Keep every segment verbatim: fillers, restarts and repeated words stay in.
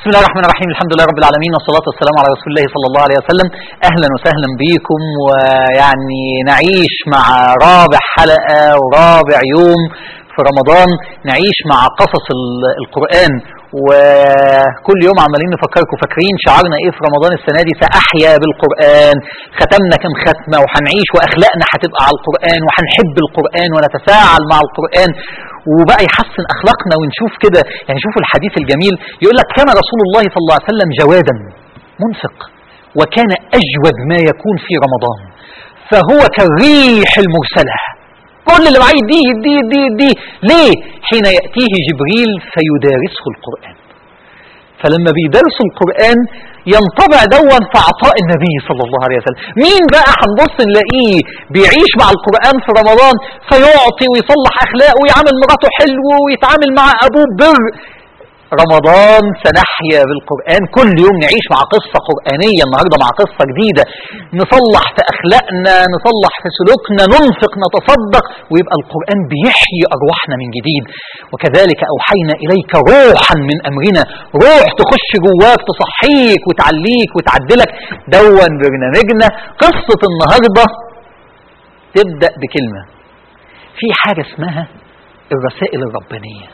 بسم الله الرحمن الرحيم. الحمد لله رب العالمين، والصلاة والسلام على رسول الله صلى الله عليه وسلم. أهلا وسهلا بكم، ويعني نعيش مع رابع حلقة ورابع يوم في رمضان، نعيش مع قصص القرآن. وكل يوم عمالين نفكركم، فاكرين شعارنا ايه في رمضان السنة دي؟ سأحيا بالقرآن. ختمنا كم ختمة وهنعيش، واخلاقنا هتبقى على القرآن، وهنحب القرآن ونتفاعل مع القرآن، وبقى يحسن اخلاقنا. ونشوف كده يعني، شوفوا الحديث الجميل، يقول لك كان رسول الله صلى الله عليه وسلم جوادا منفق، وكان اجود ما يكون في رمضان، فهو كالريح المرسله. كل اللي معاه يديه يديه يديه يديه. ليه؟ حين يأتيه جبريل فيدارسه القرآن. فلما بيدرسوا القرآن ينطبع دون في عطاء النبي صلى الله عليه وسلم. مين بقى هنبص نلاقيه بيعيش مع القرآن في رمضان، فيعطي ويصلح أخلاقه ويعامل مراته حلو ويتعامل مع أبوه بر؟ رمضان سنحيا بالقرآن، كل يوم نعيش مع قصة قرآنية. النهاردة مع قصة جديدة، نصلح في أخلاقنا، نصلح في سلوكنا، ننفق، نتصدق، ويبقى القرآن بيحيي أرواحنا من جديد. وكذلك أوحينا إليك روحا من أمرنا، روح تخش جواك تصحيك وتعليك وتعدلك. دون برنامجنا. قصة النهاردة تبدأ بكلمة، في حاجة اسمها الرسائل الربانية.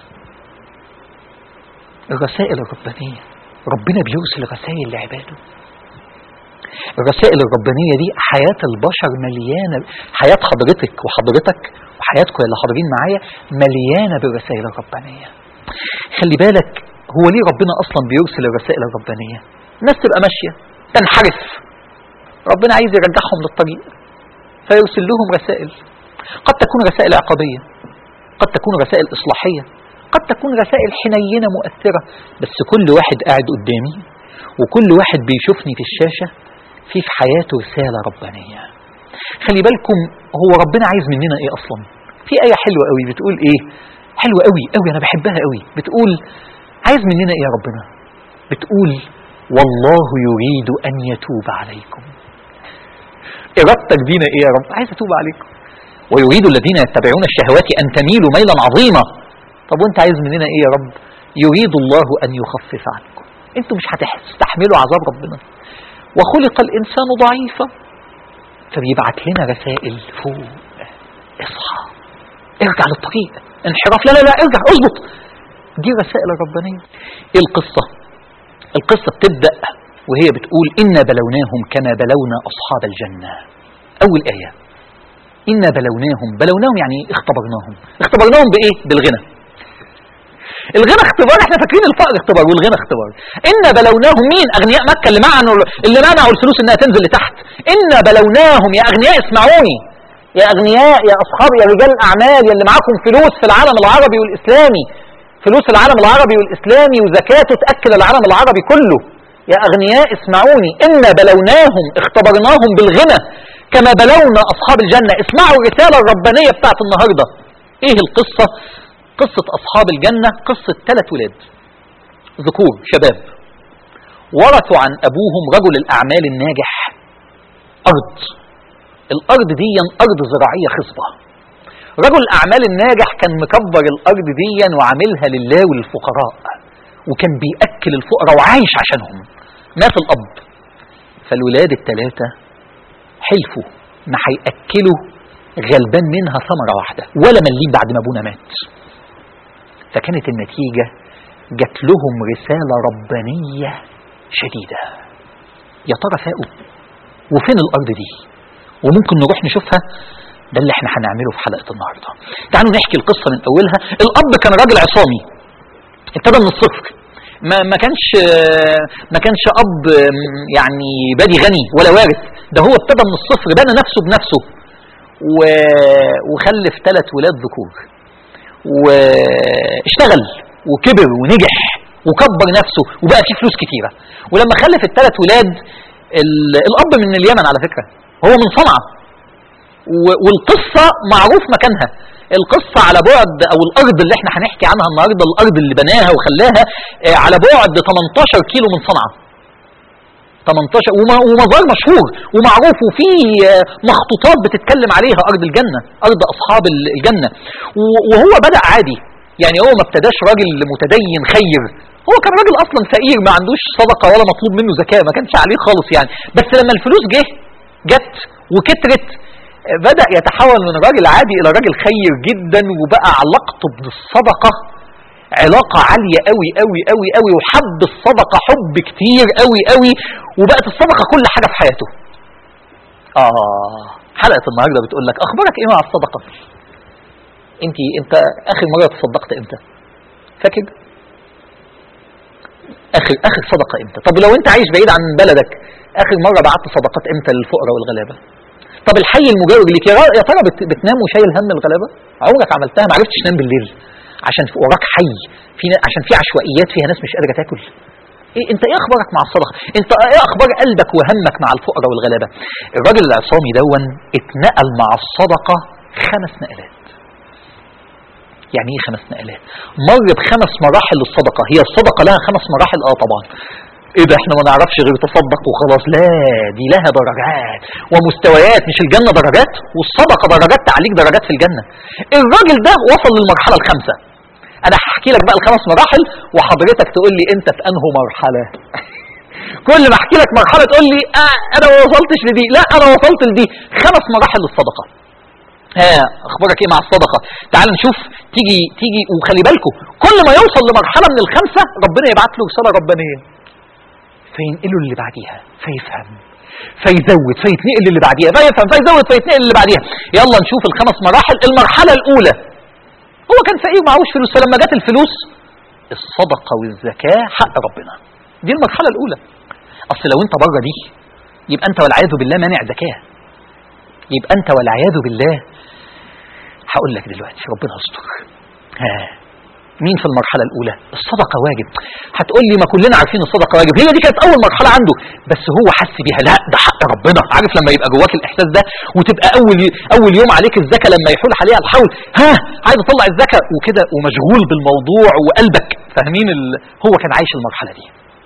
الرسائل الربانية، ربنا بيرسل رسائل لعباده. الرسائل الربانية دي حياة البشر مليانة، حياة حضرتك وحضرتك وحياتكم اللي حاضرين معايا مليانة بالرسائل الربانية. خلي بالك، هو ليه ربنا أصلا بيرسل الرسائل الربانية؟ الناس تبقى ماشية تنحرف، ربنا عايز يرجعهم للطريق فيرسل لهم رسائل. قد تكون رسائل عقابية، قد تكون رسائل إصلاحية، قد تكون رسائل حنينة مؤثرة. بس كل واحد قاعد قدامي وكل واحد بيشوفني في الشاشة في في حياته رسالة ربانية. خلي بالكم، هو ربنا عايز مننا ايه اصلا؟ في آية حلوة قوي بتقول ايه؟ حلوة قوي قوي، انا بحبها قوي. بتقول عايز مننا ايه يا ربنا؟ بتقول والله يريد ان يتوب عليكم. ارادتك بينا ايه يا رب؟ عايز اتوب عليكم. ويريد الذين يتبعون الشهوات ان تميلوا ميلا عظيما. طب وانت عايز مننا ايه يا رب؟ يريد الله ان يخفف عنكم، انتوا مش هتستحملوا عذاب ربنا. وخلق الانسان ضعيفا، فبيبعت لنا رسائل فوق، اصحى، ارجع للطريق، انحراف، لا لا لا ارجع، اظبط. دي رسائل ربانية. ايه القصة؟ القصة بتبدأ وهي بتقول إنا بلوناهم كما بلونا أصحاب الجنة. أول آية، إنا بلوناهم. بلوناهم يعني اختبرناهم. اختبرناهم بإيه؟ بالغنى. الغنى اختبار، احنا فاكرين الفقر اختبار والغنى اختبار. إنا بلوناهم، مين؟ أغنياء مكة اللي معنوا اللي منعوا الفلوس إنها تنزل لتحت. إنا بلوناهم، يا أغنياء اسمعوني، يا أغنياء، يا أصحاب، يا رجال الأعمال، يا اللي معاكم فلوس في العالم العربي والإسلامي، فلوس العالم العربي والإسلامي وزكاته تأكل العالم العربي كله. يا أغنياء اسمعوني، إنا بلوناهم، اختبرناهم بالغنى كما بلونا أصحاب الجنة. اسمعوا الرسالة الربانية بتاعت النهاردة. ايه القصة؟ قصة أصحاب الجنة قصة ثلاث ولاد ذكور شباب، ورثوا عن أبوهم رجل الأعمال الناجح أرض. الأرض دي أرض زراعية خصبة. رجل الأعمال الناجح كان مكبر الأرض دي وعاملها لله وللفقراء، وكان بيأكل الفقراء وعايش عشانهم. مات الأب، فالولاد الثلاثة حلفوا ما هيأكلوا غلبان منها ثمرة واحدة ولا مليم بعد ما أبونا مات. فكانت النتيجة جات لهم رسالة ربانية شديدة. يا ترى فاقوا؟ وفين الأرض دي؟ وممكن نروح نشوفها. ده اللي احنا هنعمله في حلقة النهاردة. تعالوا نحكي القصة من أولها. الأب كان راجل عصامي، ابتدى من الصفر. ما ما كانش ما كانش أب يعني بادي غني ولا وارث، ده هو ابتدى من الصفر، بنى نفسه بنفسه وخلف ثلاث ولاد ذكور، واشتغل وكبر ونجح وكبر نفسه وبقى فيه فلوس كتيرة. ولما خلف الثلاث ولاد، الأب من اليمن على فكرة، هو من صنعاء، والقصة معروف مكانها. القصة على بعد، أو الأرض اللي احنا هنحكي عنها النهاردة، الأرض اللي بناها وخلاها على بعد ثمانية عشر كيلو من صنعاء. ثمانية عشر، ومزار مشهور ومعروف، وفي مخطوطات بتتكلم عليها، أرض الجنة، أرض أصحاب الجنة. وهو بدأ عادي، يعني هو ما ابتداش راجل متدين خير، هو كان راجل اصلا فقير ما عندوش صدقه ولا مطلوب منه زكاه، ما كانش عليه خالص يعني. بس لما الفلوس جه جت وكترت بدأ يتحول من راجل عادي الى راجل خير جدا، وبقى علاقته بالصدقه علاقه عاليه قوي قوي قوي قوي، وحب الصدقه حب كتير قوي قوي، وبقت الصدقه كل حاجه في حياته. اه حلقه النهارده بتقول لك اخبارك ايه مع الصدقه؟ انت انت اخر مره تصدقت امتى؟ فاكر؟ اخر اخر صدقه امتى؟ طب لو انت عايش بعيد عن بلدك اخر مره بعت صدقات امتى للفقراء والغلابه؟ طب الحي المجاور ليك يا ترى بتنام وشايل هم الغلابه؟ عمرك عملتها؟ ما عرفتش تنام بالليل عشان في وراك حي، في عشان في عشوائيات فيها ناس مش قادره تاكل؟ ايه انت ايه اخبارك مع الصدقه؟ انت ايه اخبار قلبك وهمك مع الفقراء والغلابه؟ الراجل العصامي دون اتنقل مع الصدقه خمس نقلات. يعني ايه خمس نقلات؟ مر بخمس مراحل للصدقه. هي الصدقه لها خمس مراحل؟ اه طبعا. ايه ده احنا ما نعرفش غير تصدق وخلاص؟ لا، دي لها درجات ومستويات. مش الجنه درجات والصدقه درجات، تعليق درجات في الجنه. الراجل ده وصل للمرحله الخامسه. انا هحكي لك بقى الخمس مراحل وحضرتك تقول لي انت في انهي مرحله. كل ما احكي لك مرحله تقول لي اه انا ما وصلتش لدي، لا انا وصلت لدي. خمس مراحل للصدقه. ها اخبارك ايه مع الصدقه؟ تعال نشوف. تيجي تيجي وخلي بالكم كل ما يوصل لمرحله من الخمسه ربنا يبعت له رساله ربانيه فينقله اللي بعديها، فيفهم فيزود فيتنقل اللي بعديها، فيفهم فيزود فيتنقل اللي بعديها. يلا نشوف الخمس مراحل. المرحله الاولى هو كان فقير معهوش فلوس، فلما جت الفلوس الصدقه والزكاه حق ربنا. دي المرحله الاولى. اصل لو انت بره دي يبقى انت والعياذ بالله مانع زكاه، يبقى انت والعياذ بالله. هقول لك دلوقتي ربنا يستر. ها مين في المرحله الاولى؟ الصدقه واجب. هتقول لي ما كلنا عارفين الصدقه واجب، هي دي كانت اول مرحله عنده، بس هو حس بيها. لا ده حق ربنا. عارف لما يبقى جواك الاحساس ده وتبقى اول اول يوم عليك الزكاه لما يحول عليها الحول، ها عايز اطلع الزكاه وكده ومشغول بالموضوع وقلبك فاهمين ال... هو كان عايش المرحله دي.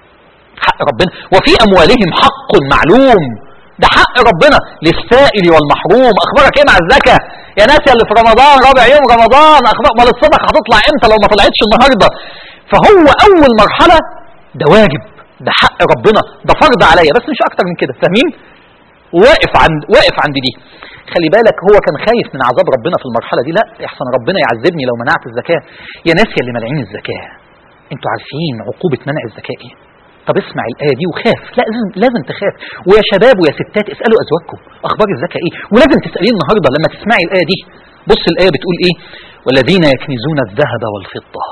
حق ربنا. وفي اموالهم حق معلوم، ده حق ربنا للسائل والمحروم. اخبارك ايه مع الزكاه يا ناس اللي في رمضان رابع يوم رمضان؟ اخبار مال الصدقه هتطلع امتى لو ما طلعتش النهارده؟ فهو اول مرحله ده واجب، ده حق ربنا، ده فرض عليا، بس مش اكتر من كده. فاهمين؟ واقف عند واقف عند دي. خلي بالك هو كان خايف من عذاب ربنا في المرحله دي. لا يحسن ربنا يعذبني لو منعت الزكاه. يا ناس يا اللي مانعين الزكاه، انتوا عارفين عقوبه منع الزكاه ايه؟ طب اسمع الآية دي وخاف. لا لازم لازم تخاف. ويا شباب ويا ستات اسألوا أزواجكم أخبار الزكاة إيه، ولازم تسألين النهاردة لما تسمعي الآية دي. بص الآية بتقول إيه؟ والذين يكنزون الذهب والفضة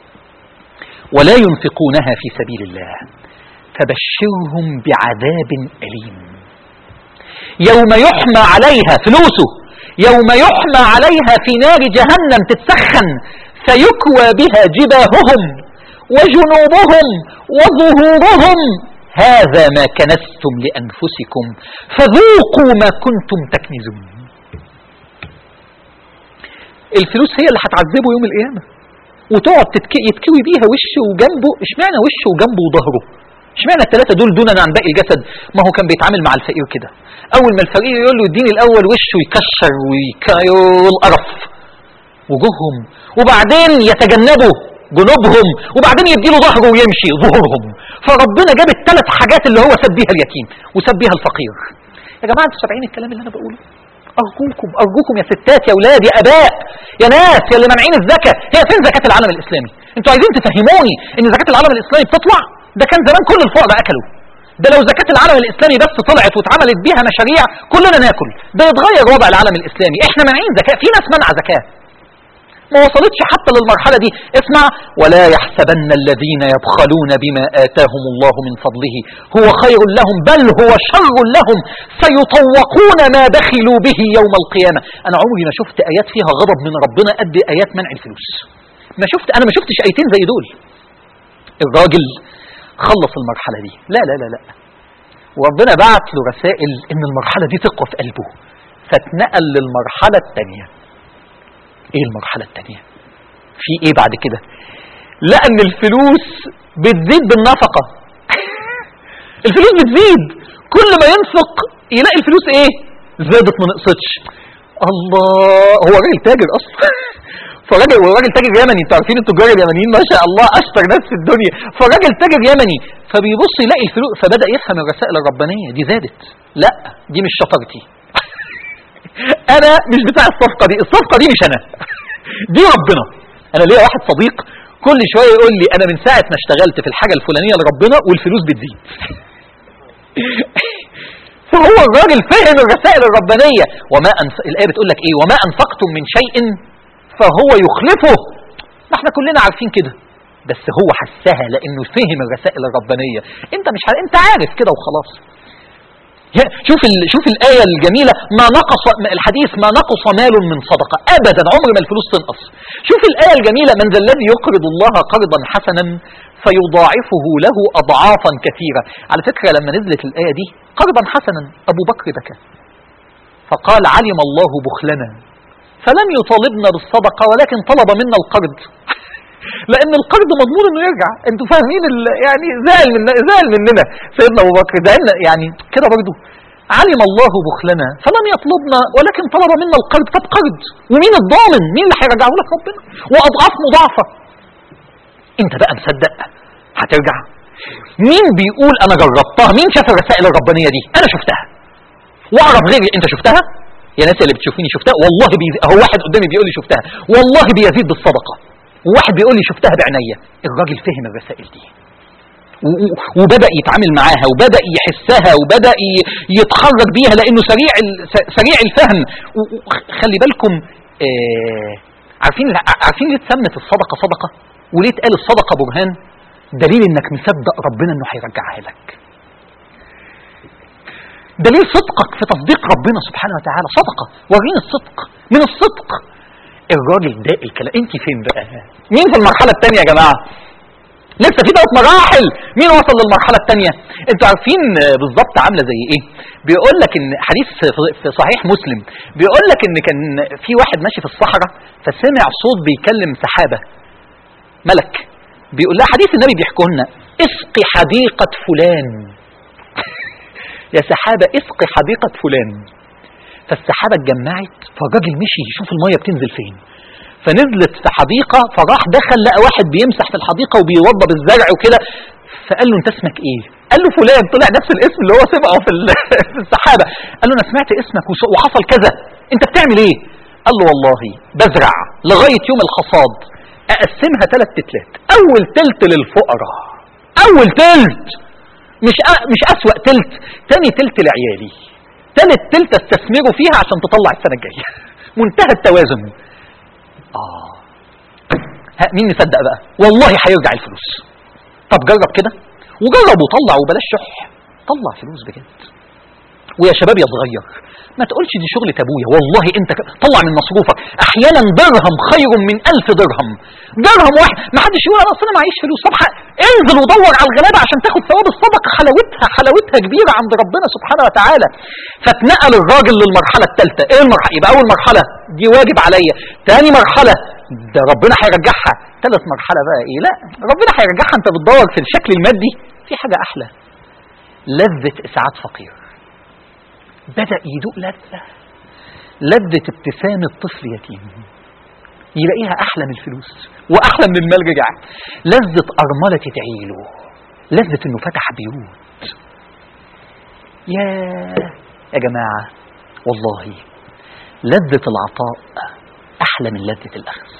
ولا ينفقونها في سبيل الله فبشرهم بعذاب أليم يوم يحمى عليها فلوسه يوم يحمى عليها في نار جهنم تتسخن فيكوى بها جباههم وجنوبهم وظهورهم هذا ما كنزتم لأنفسكم فذوقوا ما كنتم تكنزون. الفلوس هي اللي هتعذبه يوم القيامة وتقعد يتكوي بيها وشه وجنبه. اشمعنى وشه وجنبه وظهره؟ اشمعنى الثلاثة دول دونا عن باقي الجسد؟ ما هو كان بيتعامل مع الفقير كده. أول ما الفقير يقول له اديني الأول وشه يكشر ويكايول قرف وجوههم، وبعدين يتجنبوا جنوبهم، وبعدين يديله ظهره ويمشي ظهورهم. فربنا جاب الثلاث حاجات اللي هو ساب بيها اليتيم وساب بيها الفقير. يا جماعه انتوا سامعين الكلام اللي انا بقوله؟ ارجوكم ارجوكم يا ستات يا اولاد يا اباء يا ناس يا اللي مانعين الزكاه، هي فين زكاه العالم الاسلامي؟ انتوا عايزين تفهموني ان زكاه العالم الاسلامي بتطلع؟ ده كان زمان كل الفقراء اكلوا. ده لو زكاه العالم الاسلامي بس طلعت واتعملت بيها مشاريع كلنا ناكل. ده يتغير وضع العالم الاسلامي. احنا مانعين زكاه، في ناس منع زكاه ما وصلتش حتى للمرحلة دي. اسمع، ولا يحسبن الذين يبخلون بما آتاهم الله من فضله هو خير لهم بل هو شر لهم سيطوقون ما بخلوا به يوم القيامة. أنا عمري ما شفت آيات فيها غضب من ربنا قد آيات منع الفلوس. ما شفت أنا ما شفتش آيتين زي دول. الراجل خلص المرحلة دي. لا لا لا لا وربنا بعت له رسائل إن المرحلة دي تقوى في قلبه فاتنقل للمرحلة الثانية. ايه المرحلة التانية؟ في ايه بعد كده؟ لان الفلوس بتزيد بالنفقة. الفلوس بتزيد كل ما ينفق يلاقي الفلوس ايه؟ زادت ما نقصتش. الله، هو راجل تاجر اصلا فراجل وراجل تاجر يمني، انتوا عارفين التجار اليمنيين ما شاء الله اشطر ناس في الدنيا، فراجل تاجر يمني فبيبص يلاقي الفلوس فبدا يفهم الرسائل الربانيه دي زادت، لا دي مش شطارتي انا مش بتاع الصفقه دي، الصفقه دي مش انا دي ربنا. انا ليا واحد صديق كل شويه يقول لي انا من ساعه ما اشتغلت في الحاجه الفلانيه لربنا والفلوس بتزيد فهو الراجل فهم الرسائل الربانيه. وما أنف... الايه بتقول لك ايه؟ وما انفقتم من شيء فهو يخلفه. ما احنا كلنا عارفين كده، بس هو حسها لانه فهم الرسائل الربانيه. انت مش ح... انت عارف كده وخلاص. شوف ال... شوف الايه الجميله، ما نقص الحديث ما نقص مال من صدقه ابدا، عمر ما الفلوس تنقص. شوف الايه الجميله، من ذا الذي يقرض الله قرضا حسنا فيضاعفه له اضعافا كثيره. على فكره لما نزلت الايه دي قرضا حسنا ابو بكر بكى فقال علم الله بخلنا فلم يطالبنا بالصدقه ولكن طلب منا القرض لان القرض مضمون انه يرجع. انتوا فاهمين يعني زعل من زعل مننا سيدنا ابو بكر ده يعني كده برضه. علم الله بخلنا فلم يطلبنا ولكن طلب منا القرض. طب قرض ومين الضامن؟ مين اللي هيرجعه لك؟ ربنا، واضعاف مضاعفه. انت بقى مصدق هترجع؟ مين بيقول انا جربتها؟ مين شاف الرسائل الربانيه دي؟ انا شفتها واعرف غيري. انت شفتها يا ناس اللي بتشوفيني؟ شفتها والله. بي... هو واحد قدامي بيقول لي شفتها والله بيزيد بالصدقه، وواحد بيقول لي شفتها بعناية. الراجل فهم الرسائل دي وبدأ يتعامل معاها وبدأ يحسها وبدأ يتخرج بيها لأنه سريع سريع الفهم. خلي بالكم آه عارفين عارفين ليه اتسمت الصدقة صدقة وليه اتقال الصدقة برهان؟ دليل انك مصدق ربنا انه هيرجعها لك. دليل صدقك في تصديق ربنا سبحانه وتعالى. صدقة ورينا الصدق. من الصدق الراجل ده الكلام. انت فين بقى؟ مين في المرحله الثانيه يا جماعه؟ لسه في ثلاث مراحل. مين وصل للمرحله الثانيه؟ انتوا عارفين بالظبط عامله زي ايه؟ بيقول لك ان حديث في صحيح مسلم بيقول لك ان كان في واحد ماشي في الصحراء فسمع صوت بيكلم سحابه، ملك بيقول لها، حديث النبي بيحكوا لنا، اسقي حديقه فلان يا سحابه اسقي حديقه فلان. فالسحابة اتجمعت فالراجل مشي يشوف المية بتنزل فين، فنزلت في حديقة فراح دخل لقى واحد بيمسح في الحديقة وبيوضب الزرع وكده، فقال له انت اسمك ايه؟ قال له فلان. طلع نفس الاسم اللي هو سمعه في في السحابة. قال له انا سمعت اسمك وحصل كذا، انت بتعمل ايه؟ قال له والله بزرع لغاية يوم الحصاد اقسمها ثلاث تلات، اول تلت للفقراء، اول تلت مش أ... مش اسوأ تلت، تاني تلت لعيالي، ثالث تلت استثمروا فيها عشان تطلع السنة الجاية. منتهى التوازن. آه مين مصدق بقى؟ والله هيرجع الفلوس. طب جرب كده وجرب وطلع وبلاش شح، طلع فلوس بجد. ويا شباب يا صغير ما تقولش دي شغلة ابويا، والله انت ك... طلع من مصروفك. احيانا درهم خير من الف درهم. درهم واحد ما حدش يقول انا اصلا معيش فلوس. طب انزل ودور على الغلابه عشان تاخد ثواب الصدقه. حلاوتها حلاوتها كبيره عند ربنا سبحانه وتعالى. فاتنقل الراجل للمرحله الثالثه. ايه المرحله؟ يبقى اول مرحله دي واجب عليا، ثاني مرحله ده ربنا هيرجعها، ثالث مرحله بقى ايه؟ لا ربنا هيرجعها. انت بتدور في الشكل المادي، في حاجه احلى، لذه اسعاد فقير. بدأ يدوق لذة، لذة ابتسام الطفل يتيم يلاقيها أحلى من الفلوس وأحلى من المال رجع. لذة أرملة تعيله، لذة إنه فتح بيوت. يا يا جماعة والله لذة العطاء أحلى من لذة الأخذ،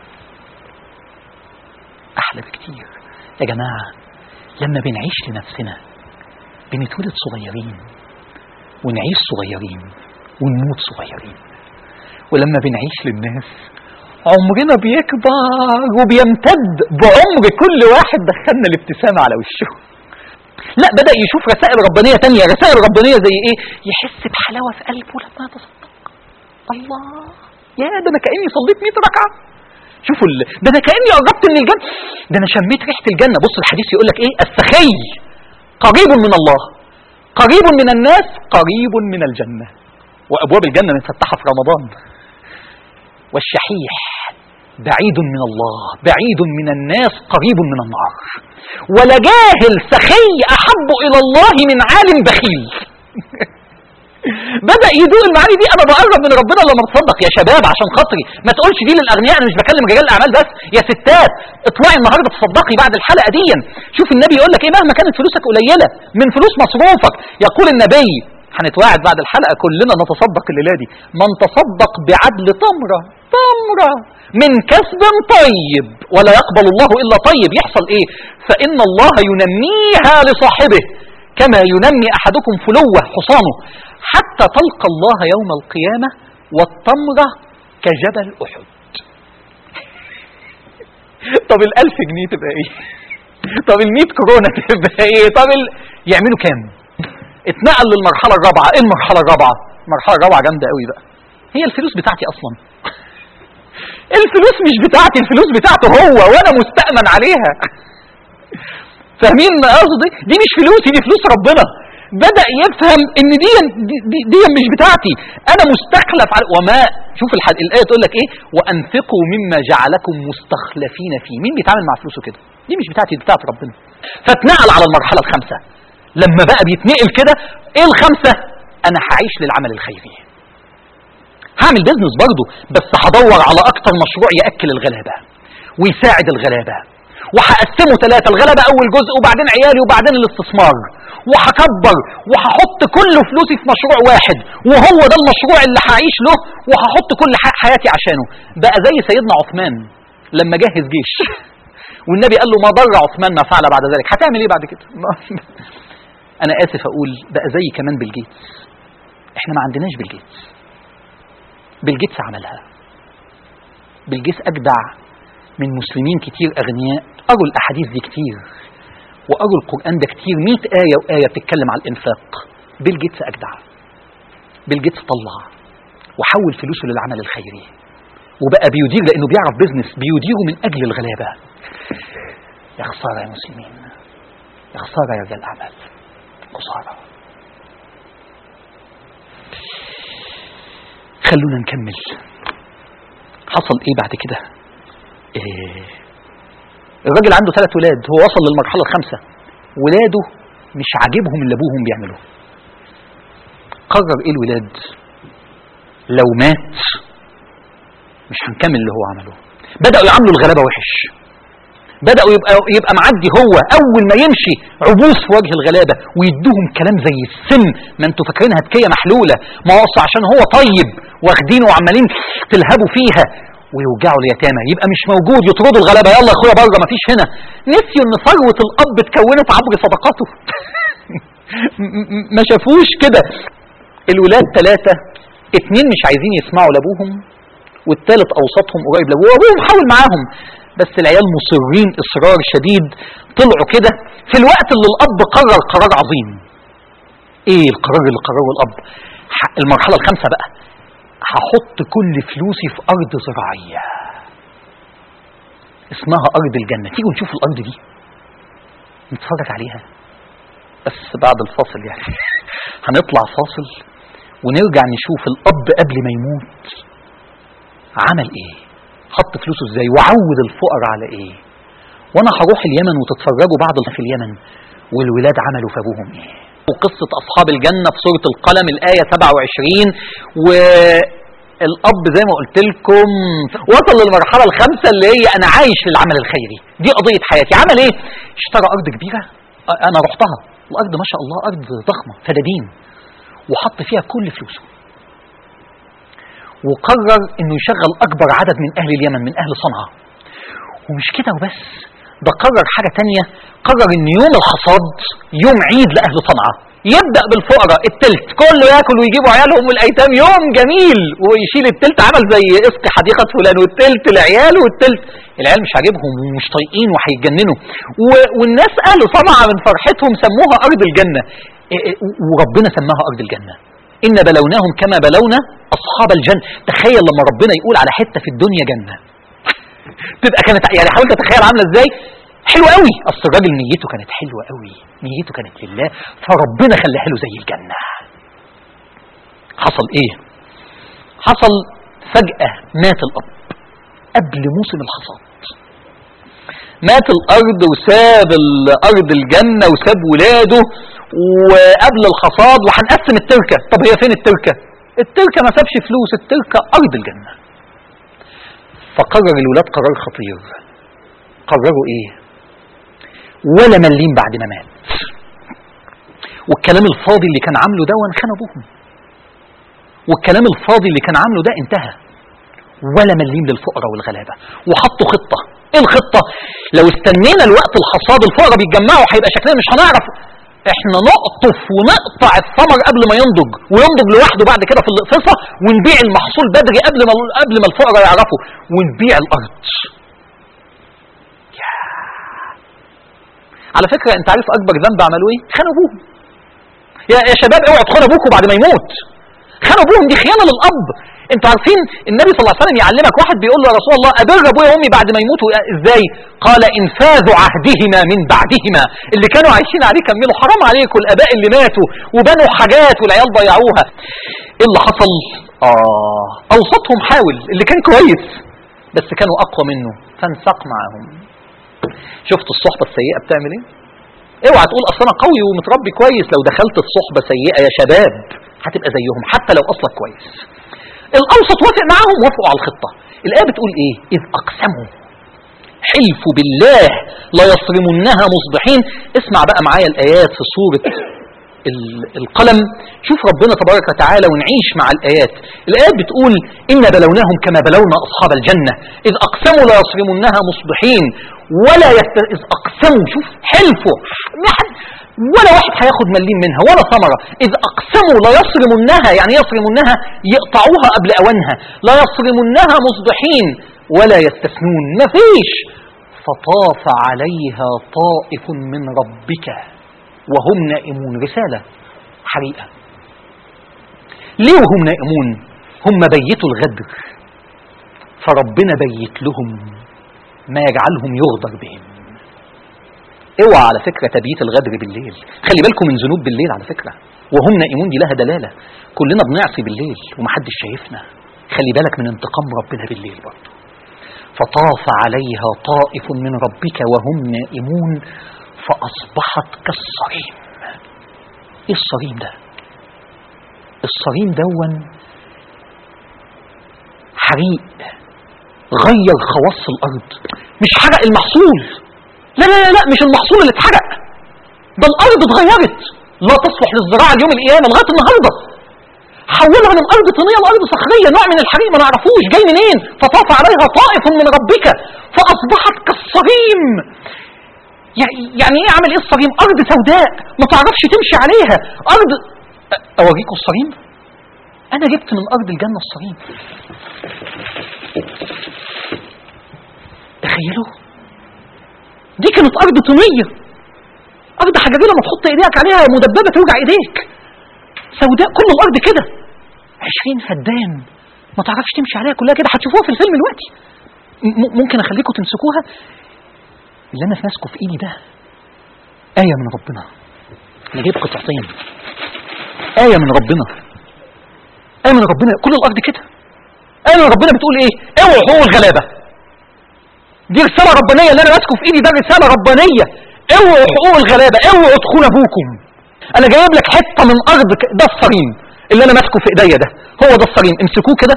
أحلى بكتير يا جماعة. لما بنعيش لنفسنا بنتولد صغيرين ونعيش صغيرين ونموت صغيرين، ولما بنعيش للناس عمرنا بيكبر وبيمتد بعمر كل واحد دخلنا الابتسامة على وشه. لا بدأ يشوف رسائل ربانية تانية. رسائل ربانية زي ايه؟ يحس بحلاوة في قلبه لما يتصدق. الله يا ده انا كأني صليت مئة ركعة. شوفوا ال... ده انا كأني قربت من الجنة، ده انا شميت ريحة الجنة. بص الحديث يقول لك ايه؟ السخي قريب من الله، قريب من الناس، قريب من الجنة. وأبواب الجنة مفتحة في رمضان. والشحيح بعيد من الله، بعيد من الناس، قريب من النار. ولجاهل سخي أحب إلى الله من عالم بخيل. بدأ يدوق المعاني دي. انا بقرب من ربنا لما اتصدق يا شباب عشان خاطري، ما تقولش دي للاغنياء، انا مش بكلم رجال الاعمال بس، يا ستات اطلعي النهارده تصدقي بعد الحلقه دي. شوف النبي يقول لك ايه، مهما كانت فلوسك قليله من فلوس مصروفك، يقول النبي هنتواعد بعد الحلقه كلنا نتصدق الليله دي، من تصدق بعدل تمره تمره من كسب طيب ولا يقبل الله الا طيب، يحصل ايه؟ فان الله ينميها لصاحبه كما ينمي احدكم فلوه حصانه حتى تلقى الله يوم القيامه والتمره كجبل احد. طب الالف جنيه تبقى ايه؟ طب المية كورونا تبقى ايه؟ طب ال... يعملوا كام؟ اتنقل للمرحله الرابعه. ايه المرحله الرابعه؟ المرحله الرابعه جامده قوي بقى، هي الفلوس بتاعتي اصلا. الفلوس مش بتاعتي، الفلوس بتاعته هو وانا مستأمن عليها. فاهمين قصدي؟ دي مش فلوسي، دي فلوس ربنا. بدأ يفهم ان دي دي, دي, دي مش بتاعتي، انا مستخلف على وما. شوف الحد... الايه تقول لك ايه؟ وانفقوا مما جعلكم مستخلفين فيه. مين بيتعامل مع فلوسه كده؟ دي مش بتاعتي، دي بتاعت ربنا. فاتنقل على المرحله الخامسه. لما بقى بيتنقل كده، ايه الخامسه؟ انا هعيش للعمل الخيري، هعمل بيزنس برضه، بس هدور على اكتر مشروع ياكل الغلابه ويساعد الغلابه، وهقسمه ثلاثه، الغلابه اول جزء وبعدين عيالي وبعدين الاستثمار، وهكبر وهحط كل فلوسي في مشروع واحد وهو ده المشروع اللي هعيش له وهحط كل حياتي عشانه. بقى زي سيدنا عثمان لما جهز جيش والنبي قال له ما ضر عثمان ما فعل بعد ذلك، هتعمل ايه بعد كده؟ انا اسف اقول بقى زي كمان بيل جيتس. احنا ما عندناش بيل جيتس، بيل جيتس عملها. بيل جيتس اجدع من مسلمين كتير اغنياء قروا الاحاديث دي كتير وقروا القران ده كتير، مئة ايه وايه بتتكلم على الانفاق. بيل جيتس اجدع. بيل جيتس طلع وحول فلوسه للعمل الخيري وبقى بيدير، لانه بيعرف بيزنس بيديره من اجل الغلابه. يا خساره يا مسلمين، يا خساره يا رجال اعمال، خساره. خلونا نكمل. حصل ايه بعد كده؟ إيه؟ الراجل عنده ثلاث ولاد، هو وصل للمرحله الخامسه، ولاده مش عاجبهم اللي ابوهم بيعملوه. قرر ايه الولاد؟ لو مات مش هنكمل اللي هو عمله. بداوا يعاملوا الغلابه وحش، بداوا يبقى يبقى معدي هو اول ما يمشي عبوس في وجه الغلابه ويدوهم كلام زي السم. ما انتوا فاكرينها تكيه محلوله، ما هو عشان هو طيب واخدينه وعمالين تلهبوا فيها ويوجعوا اليتامى، يبقى مش موجود يطردوا الغلابه، يلا يا اخويا بره ما فيش هنا. نسيوا ان ثروه الاب اتكونت عبر صدقاته. ما شافوش كده. الولاد ثلاثه، اتنين مش عايزين يسمعوا لابوهم والثالث اوسطهم قريب لابوه، وابوهم حاول معاهم بس العيال مصرين اصرار شديد. طلعوا كده في الوقت اللي الاب قرر قرار عظيم. ايه القرار اللي قرره الاب؟ المرحله الخامسه بقى، هحط كل فلوسي في ارض زراعيه اسمها ارض الجنه. تيجوا نشوف الارض دي نتفرج عليها بس بعد الفاصل. يعني هنطلع فاصل ونرجع نشوف الاب قبل ما يموت عمل ايه، حط فلوسه ازاي، وعود الفقراء على ايه. وانا هروح اليمن وتتفرجوا بعض في اليمن والولاد عملوا في ابوهم ايه. وقصة اصحاب الجنة في سورة القلم الاية سبعة وعشرين. والاب زي ما قلت لكم وصل للمرحلة الخامسة اللي هي انا عايش للعمل الخيري، دي قضية حياتي. عمل ايه؟ اشترى ارض كبيرة، انا رحتها الارض ما شاء الله ارض ضخمة فدادين، وحط فيها كل فلوسه، وقرر انه يشغل اكبر عدد من اهل اليمن من اهل صنعاء. ومش كده وبس، ده قرر حاجة تانية، قرر ان يوم الحصاد يوم عيد لاهل صنعاء، يبدأ بالفقراء التلت كله ياكل ويجيبوا عيالهم والايتام، يوم جميل، ويشيل التلت عمل زي اسق حديقة فلان، والتلت العيال والتلت العيال مش عاجبهم ومش طايقين وهيتجننوا. والناس اهل صنعاء من فرحتهم سموها ارض الجنة، وربنا سماها ارض الجنة. إن بلوناهم كما بلونا أصحاب الجنة. تخيل لما ربنا يقول على حتة في الدنيا جنة، تبقى كانت يعني حاولت أتخيل عاملة إزاي؟ حلوة قوي. أصل الراجل نيته كانت حلوة قوي، نيته كانت لله، فربنا خليها له زي الجنة. حصل إيه؟ حصل فجأة مات الأب قبل موسم الحصاد، مات الأرض وساب الأرض الجنة وساب ولاده وقبل الحصاد وهنقسم التركه. طب هي فين التركه؟ التركه ما سابش فلوس، التركه ارض الجنه. فقرر الولاد قرار خطير. قرروا ايه؟ ولا مليم بعد ما مات، والكلام الفاضي اللي كان عامله ده وانخان ابوهم، والكلام الفاضي اللي كان عامله ده انتهى. ولا مليم للفقراء والغلابه. وحطوا خطه. ايه الخطه؟ لو استنينا الوقت الحصاد الفقراء بيتجمعوا هيبقى شكلنا مش هنعرف، احنا نقطف ونقطع الثمر قبل ما ينضج، وينضج لوحده بعد كده في القصه، ونبيع المحصول بدري قبل ما قبل ما الفقراء يعرفوا، ونبيع الارض. على فكره انت عارف اكبر ذنب عملوه ايه؟ خانوا ابوهم. يا يا شباب اوعوا تخونوا ابوكم بعد ما يموت. خانوا ابوهم، دي خيانه للاب. انتوا عارفين النبي صلى الله عليه وسلم يعلمك، واحد بيقول له يا رسول الله ابر ابويا وامي بعد ما يموتوا ازاي؟ قال انفاذ عهدهما من بعدهما. اللي كانوا عايشين عليه كملوا. حرام عليكم الاباء اللي ماتوا وبنوا حاجات والعيال ضيعوها. ايه اللي حصل؟ اه اوسطهم حاول، اللي كان كويس بس كانوا اقوى منه فانساق معهم. شفت الصحبه السيئه بتعمل ايه؟ اوعى تقول اصل انا قوي ومتربي كويس. لو دخلت الصحبه سيئه يا شباب هتبقى زيهم حتى لو اصلك كويس. الاوسط وافق معاهم، وافقوا على الخطه. الايه بتقول ايه؟ اذ اقسموا حلفوا بالله لا يصرمنها مصبحين. اسمع بقى معايا الايات في سوره القلم. شوف ربنا تبارك وتعالى ونعيش مع الايات. الايات بتقول ان بلوناهم كما بلونا اصحاب الجنه اذ اقسموا لا يصرمنها مصبحين ولا يست... اذ اقسموا، شوف حلفوا، ولا واحد هياخد مليم منها ولا ثمره. اذ اقسموا لا يصرمنها، يعني يصرمنها يقطعوها قبل اوانها. لا يصرمنها مصبحين ولا يستثنون، مفيش. فطاف عليها طائف من ربك وهم نائمون. رسالة حريقة. ليه وهم نائمون؟ هم بيتوا الغدر، فربنا بيت لهم ما يجعلهم يغدر بهم. اوعى على فكرة تبيت الغدر بالليل. خلي بالكم من ذنوب بالليل على فكرة. وهم نائمون دي لها دلالة، كلنا بنعصي بالليل ومحدش شايفنا. خلي بالك من انتقام ربنا بالليل برضه. فطاف عليها طائف من ربك وهم نائمون فأصبحت كالصريم. ايه الصريم ده؟ الصريم دون حريق غير خواص الأرض. مش حرق المحصول، لا لا لا, لا مش المحصول اللي اتحرق، ده الأرض اتغيرت، لا تصلح للزراعة اليوم القيامة لغاية النهاردة. حولها من أرض طينية لأرض صخرية، نوع من الحريق ما نعرفوش جاي منين. فطاف عليها طائف من ربك فأصبحت كالصريم. يعني ايه عمل ايه الصريم؟ ارض سوداء ما تعرفش تمشي عليها. ارض اوريكم الصريم. انا جبت من ارض الجنة الصريم. تخيلوا دي كانت ارض طينية، ارض حجرية لما تحط ايديك عليها مدببة توجع ايديك. سوداء كل الارض كده، عشرين فدان ما تعرفش تمشي عليها كلها كده. هتشوفوها في الفيلم دلوقتي، ممكن اخليكم تمسكوها. اللي انا ماسكه في ايدي ده آية من ربنا. نجيب قطعتين، آية من ربنا، آية من ربنا. كل الارض كده آية من ربنا. بتقول ايه؟ اوعوا حقوق الغلابة. دي رسالة ربانية اللي انا ماسكه في ايدي ده، رسالة ربانية. اوعوا حقوق الغلابة، اوعوا تخون ابوكم. انا جايب لك حتة من ارض ك... ده الصريم اللي انا ماسكه في ايديا ده، هو ده الصريم. امسكوه كده،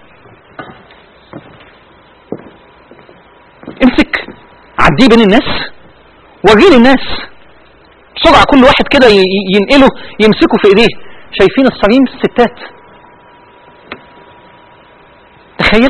امسك عديه بين الناس، وريه للناس بسرعة. كل واحد كده ينقله يمسكه في ايديه. شايفين الصريم الستات؟ تخيل،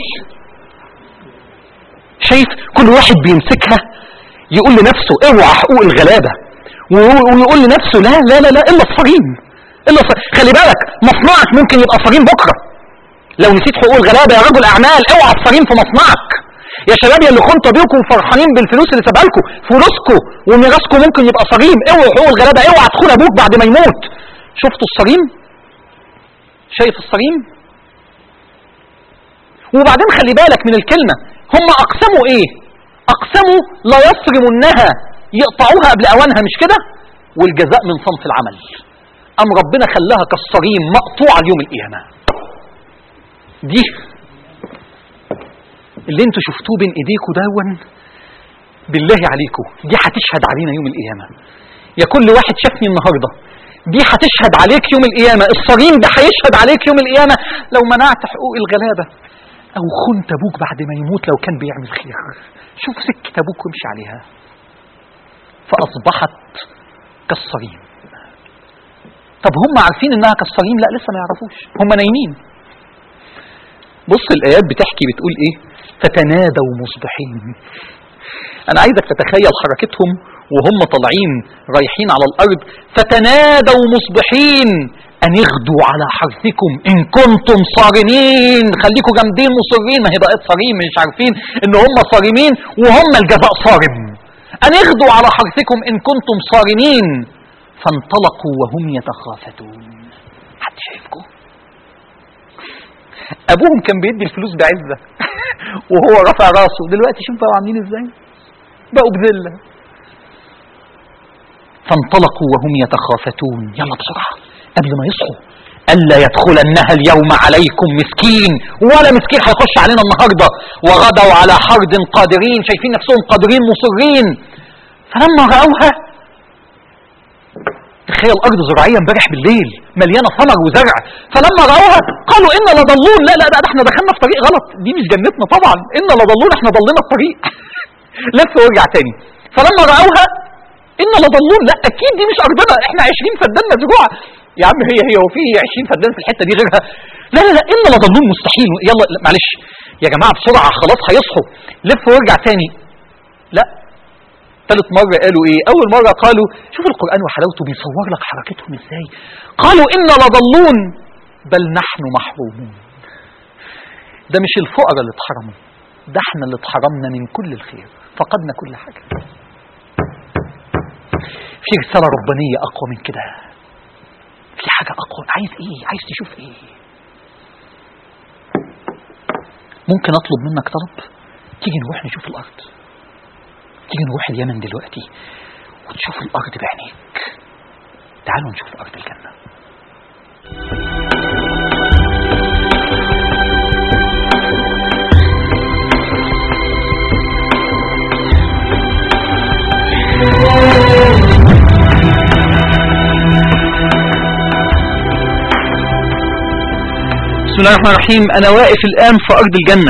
شايف كل واحد بيمسكها يقول لنفسه اوعى حقوق الغلابة، ويقول لنفسه لا لا لا لا الا الصريم، الا الصريم. خلي بالك مصنعك ممكن يبقى صريم بكرة. لو نسيت حقوق الغلابة يا رجل اعمال، اوعى الصريم في مصنعك. يا شباب يا اللي كنتوا بيكم فرحانين بالفلوس اللي سابها لكم، فلوسكم وميراثكم ممكن يبقى صريم. اوعوا حقوق الغلابة، اوعى تخون ابوك بعد ما يموت. شفتوا الصريم؟ شايف الصريم؟ وبعدين خلي بالك من الكلمة. هم اقسموا ايه؟ اقسموا لا يصرمنها، يقطعوها قبل اوانها، مش كده؟ والجزاء من صنف العمل. ام ربنا خلاها كالصريم مقطوعة اليوم القيامة. دي اللي انتوا شفتوه بين ايديكوا دون بالله عليكم، دي هتشهد علينا يوم القيامة. يا كل واحد شافني النهارده دي هتشهد عليك يوم القيامة، الصريم ده هيشهد عليك يوم القيامة لو منعت حقوق الغلابة أو خنت أبوك بعد ما يموت لو كان بيعمل خير. شوف سكة أبوك وامشي عليها. فأصبحت كالصريم. طب هم عارفين إنها كالصريم؟ لا لسه ما يعرفوش، هم نايمين. بص الآيات بتحكي بتقول إيه؟ فتنادوا مصبحين. أنا عايزك تتخيل حركتهم وهم طالعين رايحين على الأرض. فتنادوا مصبحين أن اغدوا على حرثكم إن كنتم صارمين. خليكم جامدين مصرين، ما هي بقت صارمين مش عارفين إن هم صارمين وهم الجزاء صارم. أن اغدوا على حرثكم إن كنتم صارمين. فانطلقوا وهم يتخافتون. حد شايفكم؟ أبوهم كان بيدي الفلوس بعزة وهو رافع راسه، دلوقتي شوف بقوا عاملين إزاي، بقوا بذلة. فانطلقوا وهم يتخافتون. يلا بسرعة قبل ما يصحوا. ألا يدخلنها اليوم عليكم مسكين، ولا مسكين هيخش علينا النهاردة. وغدوا على حرد قادرين، شايفين نفسهم قادرين مصرين. فلما رأوها، تخيل أرض زراعية امبارح بالليل مليانة ثمر وزرع، فلما رأوها قالوا إنا لضلون. لا لا لا ده احنا دخلنا في طريق غلط، دي مش جنتنا طبعا، إنا لضلون، احنا ضلينا الطريق. لف وارجع تاني. فلما رأوها إنا لضلون، لا أكيد دي مش أرضنا، احنا عشرين فدان مزروعة. يا عم هي هي وفي عشرين فدان في الحتة دي غيرها. لا لا لا إنا لضلون مستحيل. يلا معلش يا جماعة بسرعة خلاص هيصحوا، لف وارجع تاني. لا ثالث مرة قالوا ايه؟ اول مرة قالوا، شوف القرآن وحلاوته بيصور لك حركتهم ازاي. قالوا إنا لضلون بل نحن محرومون. ده مش الفقراء اللي اتحرموا، ده احنا اللي اتحرمنا من كل الخير، فقدنا كل حاجة. في رسالة ربانية اقوى من كده، في حاجة اقوى. عايز ايه؟ عايز تشوف ايه؟ ممكن اطلب منك طلب؟ تيجي نروح نشوف الارض، تيجي نروح اليمن دلوقتي وتشوف الأرض بعينيك. تعالوا نشوف أرض الجنة. بسم الله الرحمن الرحيم. أنا واقف الآن في أرض الجنة،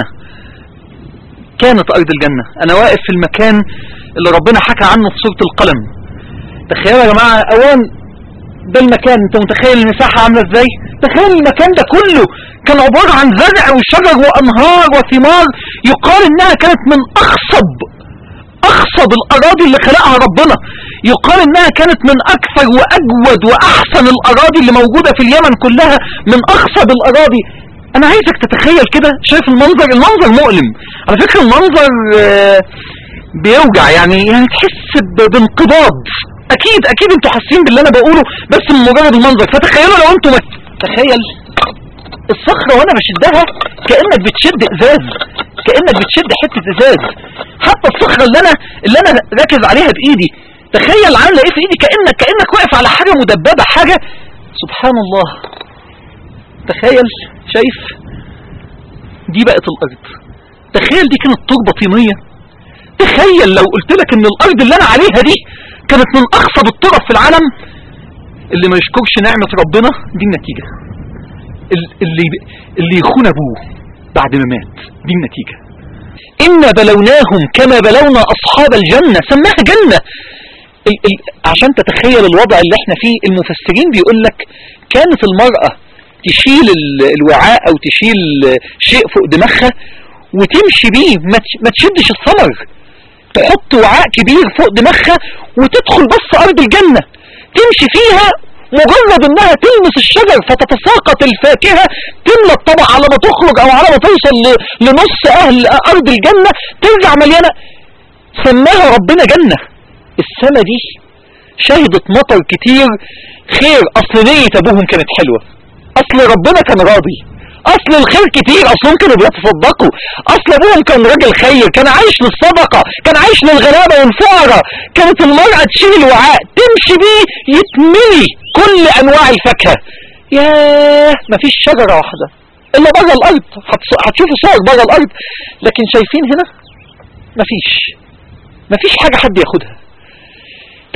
كانت أرض الجنة. أنا واقف في المكان اللي ربنا حكى عنه في سورة القلم. تخيلوا يا جماعة، أولا ده المكان، أنت متخيل المساحة عاملة إزاي؟ تخيل المكان ده كله كان عبارة عن زرع وشجر وأنهار وثمار، يقال إنها كانت من أخصب أخصب الأراضي اللي خلقها ربنا. يقال إنها كانت من أكثر وأجود وأحسن الأراضي اللي موجودة في اليمن كلها، من أخصب الأراضي. أنا عايزك تتخيل كده، شايف المنظر؟ المنظر مؤلم على فكرة، المنظر بيوجع، يعني يعني تحس بانقباض. أكيد أكيد أنتوا حاسين باللي أنا بقوله بس من مجرد المنظر. فتخيلوا لو أنتوا تخيل الصخرة وأنا بشدها كأنك بتشد إزاز، كأنك بتشد حتة إزاز. حتى الصخرة اللي أنا اللي أنا راكز عليها بإيدي، تخيل عاملة إيه في إيدي، كأنك كأنك واقف على حاجة مدببة، حاجة سبحان الله. تخيل، شايف دي بقت الأرض. تخيل دي كانت تربة طينية. تخيل لو قلت لك ان الأرض اللي انا عليها دي كانت من أخصب التراب في العالم. اللي ما يشكرش نعمة ربنا دي النتيجة. اللي اللي يخون ابوه بعد ما مات دي النتيجة. إنا بلوناهم كما بلونا أصحاب الجنة، سماها جنة. ال ال عشان تتخيل الوضع اللي احنا فيه، المفسرين بيقول لك كانت المرأة تشيل الوعاء او تشيل شيء فوق دماغها وتمشي بيه، ما تشدش الثمر، تحط وعاء كبير فوق دماغها وتدخل بس ارض الجنة تمشي فيها، مجرد انها تلمس الشجر فتتساقط الفاكهة تملى الطبق على ما تخرج او على ما توصل لنص اهل ارض الجنة ترجع مليانة. سماها ربنا جنة. السنة دي شهدت مطر كتير خير، اصل نية ابوهم كانت حلوة، اصل ربنا كان راضي، اصل الخير كتير، اصلهم كانوا بيتصدقوا، اصل ابوهم كان راجل خير، كان عايش للصدقة، كان عايش للغلابة والفقراء. كانت المرأة تشيل الوعاء تمشي بيه يتملي كل انواع الفاكهة. ياه، مفيش شجرة واحدة الا بره الارض، هتشوفوا صور بره الارض، لكن شايفين هنا مفيش مفيش حاجة حد ياخدها.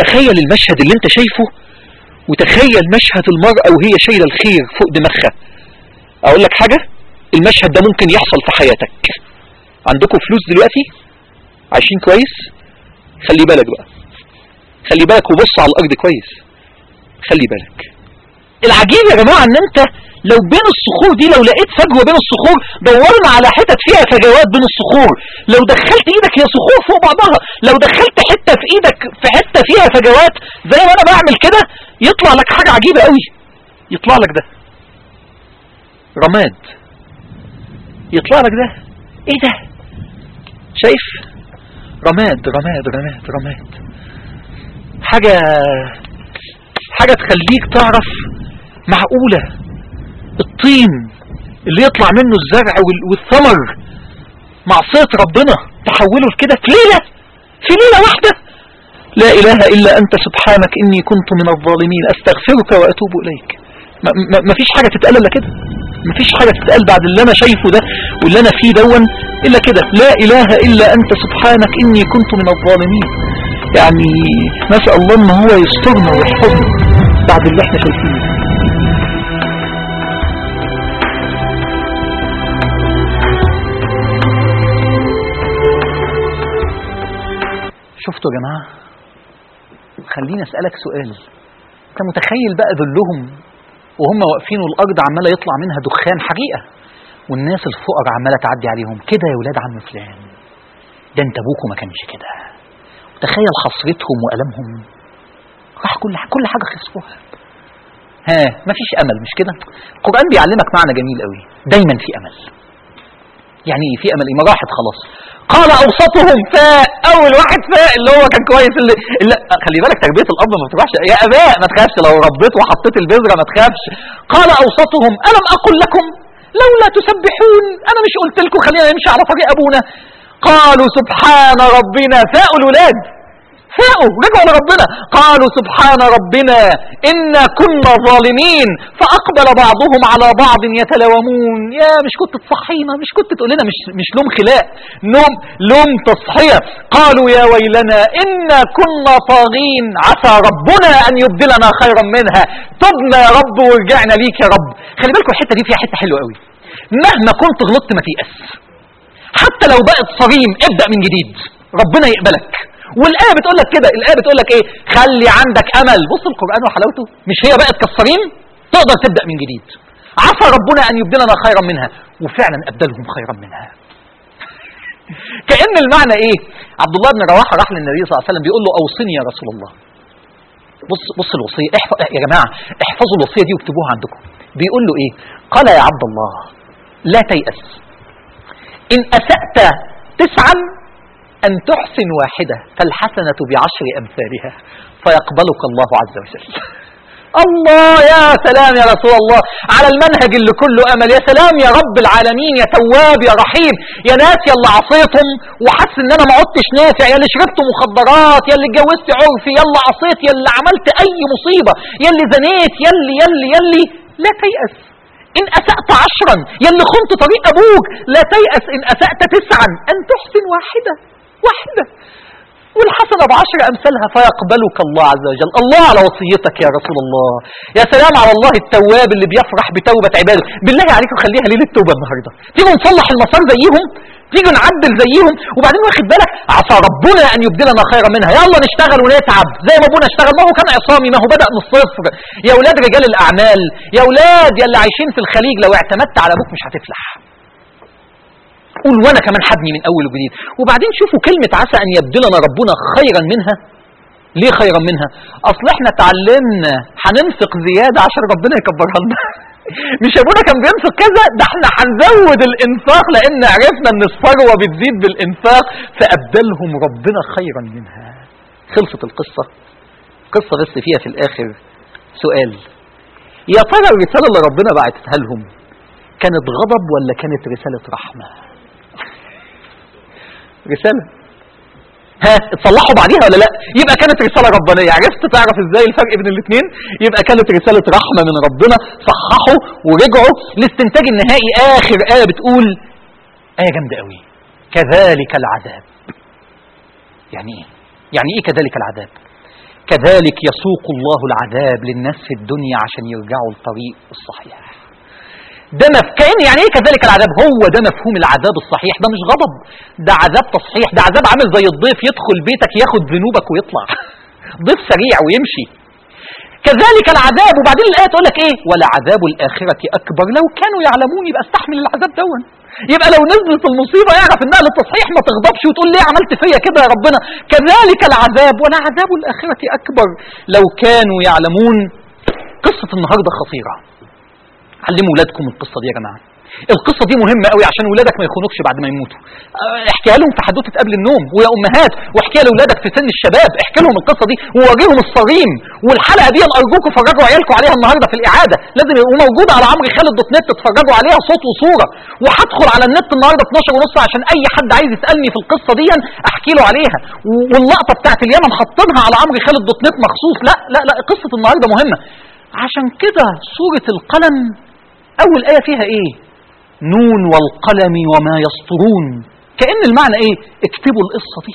تخيل المشهد اللي انت شايفه، وتخيل مشهد المرأة وهي شايلة الخير فوق دماغها. اقول لك حاجة، المشهد ده ممكن يحصل في حياتك. عندكم فلوس دلوقتي، عايشين كويس، خلي بالك بقى، خلي بالك وبص على الارض كويس، خلي بالك. العجيب يا جماعة ان انت لو بين الصخور دي، لو لقيت فجوة بين الصخور، دورنا على حتت فيها فجوات بين الصخور. لو دخلت ايدك هي صخور فوق بعضها، لو دخلت حتة في ايدك في حتة فيها فجوات زي ما انا بعمل كده، يطلع لك حاجة عجيبة قوي. يطلع لك ده رماد، يطلع لك ده ايه ده؟ شايف؟ رماد رماد رماد رماد. حاجة حاجة تخليك تعرف معقولة الطين اللي يطلع منه الزرع والثمر معصية ربنا تحوله لكده في ليلة، في ليلة واحدة. لا إله إلا أنت سبحانك إني كنت من الظالمين، أستغفرك وأتوب إليك. ما, ما, ما فيش حاجة تتقال إلا كده، ما فيش حاجة تتقال بعد اللي أنا شايفه ده واللي أنا فيه دون إلا كده. لا إله إلا أنت سبحانك إني كنت من الظالمين. يعني نسأل الله إن هو يسترنا ويحفظنا بعد اللي احنا شايفينه. شفتوا يا جماعة؟ خليني أسألك سؤال. انت متخيل بقى ذلهم وهم واقفين والأرض عمالة يطلع منها دخان حقيقة، والناس الفقراء عمالة تعدي عليهم كده، يا ولاد عم فلان ده انت ابوكم ما كانش كده. تخيل حسرتهم وألمهم، راح كل كل حاجة خسروها. ها مفيش أمل، مش كده؟ القرآن بيعلمك معنى جميل قوي، دايما في أمل. يعني في أمل إيه؟ ما راحت خلاص. قال أوسطهم فاء، أول واحد فاء اللي هو كان كويس. اللي, اللي خلي بالك تربية الأب ما بتروحش يا أباء، ما تخافش لو ربيت وحطيت البذرة ما تخافش. قال أوسطهم ألم أقل لكم لولا تسبحون، أنا مش قلت لكم خلينا نمشي على طريق أبونا؟ قالوا سبحان ربنا، فاء الولاد فاءوا رجعوا لربنا. قالوا سبحان ربنا إنا كنا ظالمين، فأقبل بعضهم على بعض يتلومون. يا مش كنت تصحينا، مش كنت تقول لنا، مش مش لوم خلاء، نوم لوم تصحية. قالوا يا ويلنا إنا كنا طاغين، عسى ربنا أن يبدلنا خيرا منها، تبنا يا رب ورجعنا ليك يا رب. خلي بالكم الحتة دي فيها حتة حلوة قوي. مهما كنت غلطت ما تيأس، حتى لو بقت صريم ابدأ من جديد، ربنا يقبلك. والآية بتقول لك كده، الآية بتقول لك ايه؟ خلي عندك امل. بص القرآن وحلاوته، مش هي بقت كالصريم؟ تقدر تبدأ من جديد. عسى ربنا ان يبدلنا خيرا منها، وفعلا ابدلهم خيرا منها. كأن المعنى ايه؟ عبد الله بن رواحة راح للنبي صلى الله عليه وسلم بيقول له اوصني يا رسول الله. بص بص الوصية، احفظ يا جماعة، احفظوا الوصية دي واكتبوها عندكم. بيقول له ايه؟ قال يا عبد الله لا تيأس، إن أسأت تسعا أن تحسن واحدة فالحسنة بعشر أمثالها فيقبلك الله عز وجل. الله يا سلام يا رسول الله على المنهج اللي كله أمل. يا سلام يا رب العالمين، يا تواب يا رحيم. يا ناس يلا عصيتم وحس ان انا ما عدتش نافع، يا اللي شربت مخدرات، يا اللي اتجوزت عرفي، يلا عصيت، يا اللي عملت اي مصيبة، يا اللي زنيت، يا اللي يا اللي يا اللي لا تيأس. إن أسأت عشرا، يلي خنت طريق أبوك، لا تيأس. إن أسأت تسعا أن تحسن واحدة واحدة والحسنة بعشر أمثالها فيقبلك الله عز وجل. الله على وصيتك يا رسول الله. يا سلام على الله التواب اللي بيفرح بتوبة عباده. بالله عليكم خليها ليلة توبة النهاردة، تيجوا نصلح المسار زيهم، تيجوا نعدل زيهم. وبعدين واخد بالك عسى ربنا أن يبدلنا خيرا منها. يلا نشتغل ونتعب زي ما ابونا اشتغل، ما هو كان عصامي، ما هو بدأ من الصفر. يا ولاد رجال الأعمال، يا ولاد يا اللي عايشين في الخليج، لو اعتمدت على ابوك مش هتفلح. قول وانا كمان حبني من اول وجديد. وبعدين شوفوا كلمة عسى ان يبدلنا ربنا خيرا منها. ليه خيرا منها؟ اصل احنا اتعلمنا هننفق زيادة عشان ربنا يكبرها لنا. مش ابونا كان بينفق كذا، ده احنا هنزود الانفاق لان عرفنا ان الثروة بتزيد بالانفاق، فابدلهم ربنا خيرا منها. خلصت القصة. قصة بس فيها في الاخر سؤال، يا ترى الرسالة اللي ربنا بعتها لهم كانت غضب ولا كانت رسالة رحمة؟ رسالة، ها اتصلحوا بعديها ولا لا؟ يبقى كانت رسالة ربانية. عرفت تعرف ازاي الفرق بين الاثنين؟ يبقى كانت رسالة رحمة من ربنا، صححوا ورجعوا. الاستنتاج النهائي اخر آية بتقول آية جامدة قوي، كذلك العذاب. يعني ايه؟ يعني ايه كذلك العذاب؟ كذلك يسوق الله العذاب للناس في الدنيا عشان يرجعوا الطريق الصحيح. ده مفكين يعني ايه كذلك العذاب؟ هو ده مفهوم العذاب الصحيح. ده مش غضب، ده عذاب تصحيح. ده عذاب عامل زي الضيف يدخل بيتك ياخد ذنوبك ويطلع ضيف سريع ويمشي. كذلك العذاب. وبعدين الآية تقول لك ايه؟ ولا عذاب الآخرة أكبر لو كانوا يعلمون. يبقى استحمل العذاب دون. يبقى لو نزلت المصيبة يعرف انها للتصحيح، ما تغضبش وتقول ليه عملت فيا كده يا ربنا. كذلك العذاب ولا عذاب الآخرة أكبر لو كانوا يعلمون. قصة النهاردة خطيرة. علموا ولادكم القصة دي يا جماعة. القصة دي مهمة قوي عشان ولادك ما يخونوكش بعد ما يموتوا. احكيها لهم في حدوتة قبل النوم، ويا أمهات واحكيها لولادك في سن الشباب. احكي لهم القصة دي ووريهم الصريم. والحلقة دي أرجوكم فرجوا عيالكم عليها النهاردة في الإعادة. لازم يبقوا موجودة على عمرو خالد دوت نت، تتفرجوا عليها صوت وصورة. وهدخل على النت النهاردة اتناشر ونص عشان أي حد عايز يسألني في القصة دي أحكي له عليها. واللقطة بتاعت اليمن حاطينها على عمرو خالد دوت نت مخصوص. لا لا لا، قصة النهاردة مهمة. عشان كده سورة القلم أول آية فيها إيه؟ نون والقلم وما يسطرون. كأن المعنى إيه؟ اكتبوا القصة دي،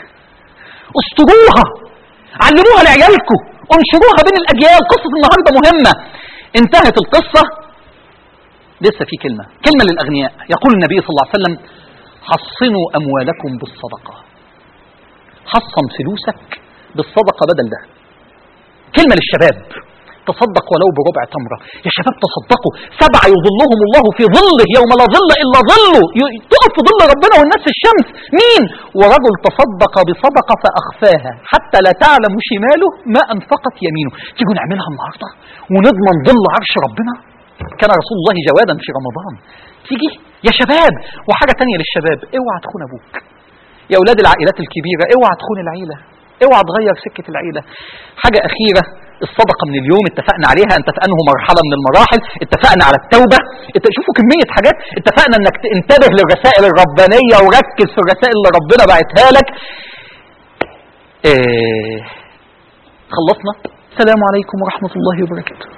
اسطروها، علموها لعيالكم، انشروها بين الأجيال. قصة النهاردة مهمة. انتهت القصة، لسه في كلمة كلمة للأغنياء. يقول النبي صلى الله عليه وسلم حصنوا أموالكم بالصدقة. حصن فلوسك بالصدقة بدل ده. كلمة للشباب، تصدق ولو بربع تمرة. يا شباب تصدقوا. سبعة يظلهم الله في ظله يوم لا ظل إلا ظله. تقف في ظل ربنا والناس في الشمس. مين؟ ورجل تصدق بصدقة فأخفاها حتى لا تعلم شماله ما أنفقت يمينه. تيجوا نعملها النهاردة ونضمن ظل عرش ربنا. كان رسول الله جوادا في رمضان. تيجي يا شباب. وحاجة تانية للشباب، اوعى تخون أبوك. يا أولاد العائلات الكبيرة اوعى تخون العيلة، اوعى تغير سكة العيلة. حاجة أخيرة، الصدقة من اليوم اتفقنا عليها. انت في انه مرحلة من المراحل. اتفقنا على التوبة. شوفوا كمية حاجات. اتفقنا انك تنتبه للرسائل الربانية وركز في الرسائل اللي ربنا بعتها لك. ايه خلصنا. السلام عليكم ورحمة الله وبركاته.